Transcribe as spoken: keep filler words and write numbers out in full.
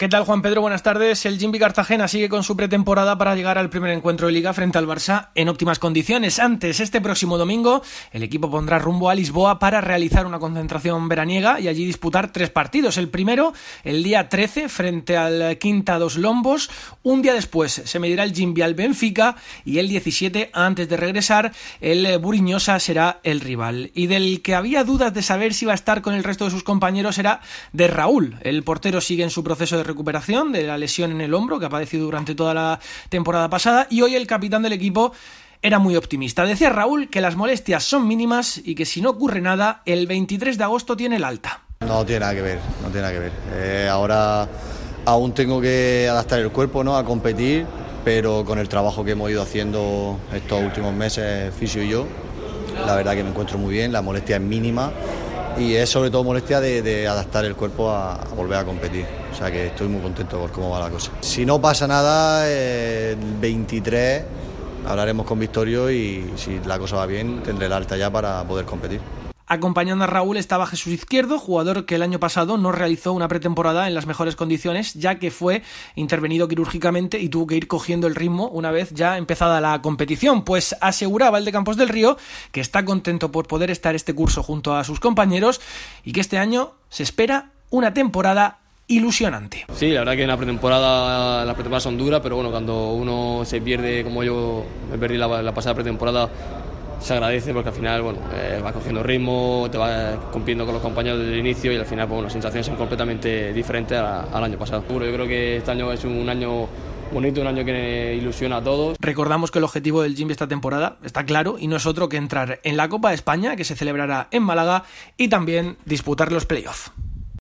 ¿Qué tal, Juan Pedro? Buenas tardes. El Jimby Cartagena sigue con su pretemporada para llegar al primer encuentro de Liga frente al Barça en óptimas condiciones. Antes, este próximo domingo, el equipo pondrá rumbo a Lisboa para realizar una concentración veraniega y allí disputar tres partidos. El primero, el día trece, frente al Quinta dos Lombos. Un día después se medirá el Jimby al Benfica y el diecisiete, antes de regresar, el Buriñosa será el rival. Y del que había dudas de saber si iba a estar con el resto de sus compañeros era de Raúl. El portero sigue en su proceso de recuperación de la lesión en el hombro que ha padecido durante toda la temporada pasada, y hoy el capitán del equipo era muy optimista. Decía Raúl que las molestias son mínimas y que si no ocurre nada, el veintitrés de agosto tiene el alta. No tiene nada que ver, no tiene nada que ver. Eh, ahora aún tengo que adaptar el cuerpo, ¿no?, a competir, pero con el trabajo que hemos ido haciendo estos últimos meses, Fisio y yo, la verdad que me encuentro muy bien, la molestia es mínima. Y es sobre todo molestia de, de adaptar el cuerpo a, a volver a competir. O sea que estoy muy contento por cómo va la cosa. Si no pasa nada, el veintitrés hablaremos con Victorio y si la cosa va bien tendré el alta ya para poder competir. Acompañando a Raúl estaba Jesús Izquierdo, jugador que el año pasado no realizó una pretemporada en las mejores condiciones, ya que fue intervenido quirúrgicamente y tuvo que ir cogiendo el ritmo una vez ya empezada la competición. Pues aseguraba el de Campos del Río que está contento por poder estar este curso junto a sus compañeros y que este año se espera una temporada ilusionante. Sí, la verdad que en la pretemporada, las pretemporadas son duras, pero bueno, cuando uno se pierde, como yo me perdí la, la pasada pretemporada, se agradece porque al final, bueno, eh, vas cogiendo ritmo, te vas compitiendo con los compañeros desde el inicio y al final, pues, bueno, las sensaciones son completamente diferentes a, al año pasado. Yo creo que este año es un año bonito, un año que ilusiona a todos. Recordamos que el objetivo del Jimby esta temporada está claro y no es otro que entrar en la Copa de España, que se celebrará en Málaga, y también disputar los playoffs.